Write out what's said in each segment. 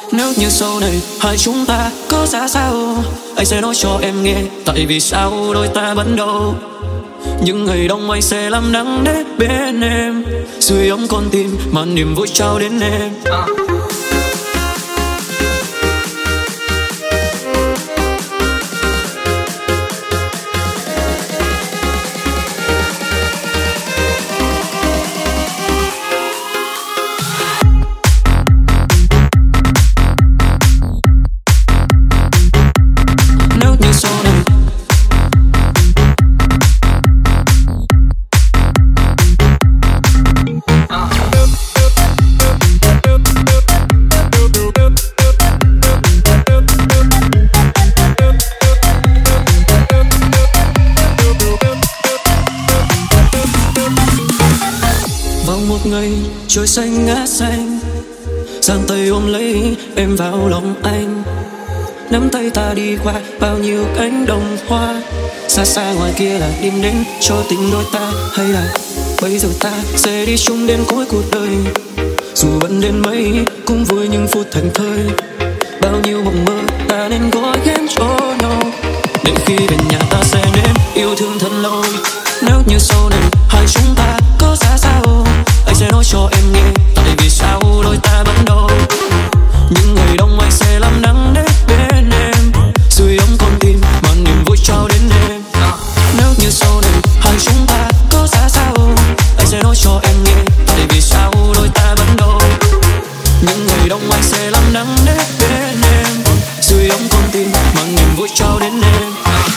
Nếu như sau này hai chúng ta có ra sao, anh sẽ nói cho em nghe. Tại vì sao đôi ta vẫn đâu. Những ngày đông anh sẽ làm nắng để bên em, sưởi ấm con tim mà niềm vui trao đến em. Trời xanh ngã xanh, giang tay ôm lấy em vào lòng anh, nắm tay ta đi qua bao nhiêu cánh đồng hoa. Xa xa ngoài kia là đêm đến cho tình đôi ta, hay là bây giờ ta sẽ đi chung đến cuối cuộc đời. Dù bận đến mấy cũng vui những phút thành thơi, bao nhiêu mộng mơ ta nên gói ghém cho nhau, để khi về nhà ta sẽ nên yêu thương thật lâu. Nếu như sau này hai chúng ta có ra sao, anh sẽ nói cho em nghe. Tại vì sao đôi ta vẫn đâu. Những ngày đông anh sẽ làm nắng để bên em, sưởi ấm con tim mà niềm vui trao đến em. Nếu như sau này hai chúng ta có ra sao, anh sẽ nói cho em nghe. Tại vì sao đôi ta vẫn đâu. Những ngày đông anh sẽ làm nắng để bên em, sưởi ấm con tim mà niềm vui trao đến em.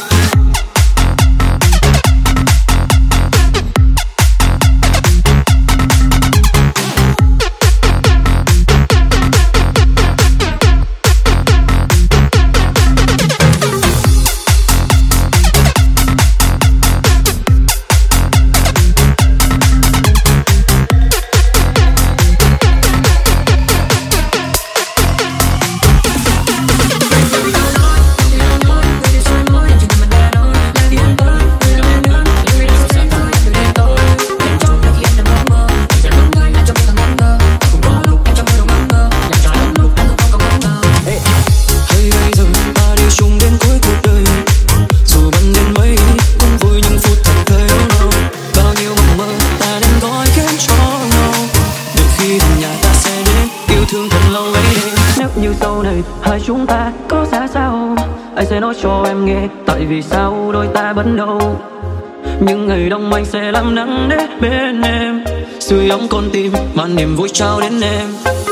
Chúng ta có xa sao, anh sẽ nói cho em nghe. Tại vì sao đôi ta vẫn đâu. Những ngày đông anh sẽ làm nắng để bên em, sưởi ấm con tim mà niềm vui trao đến em.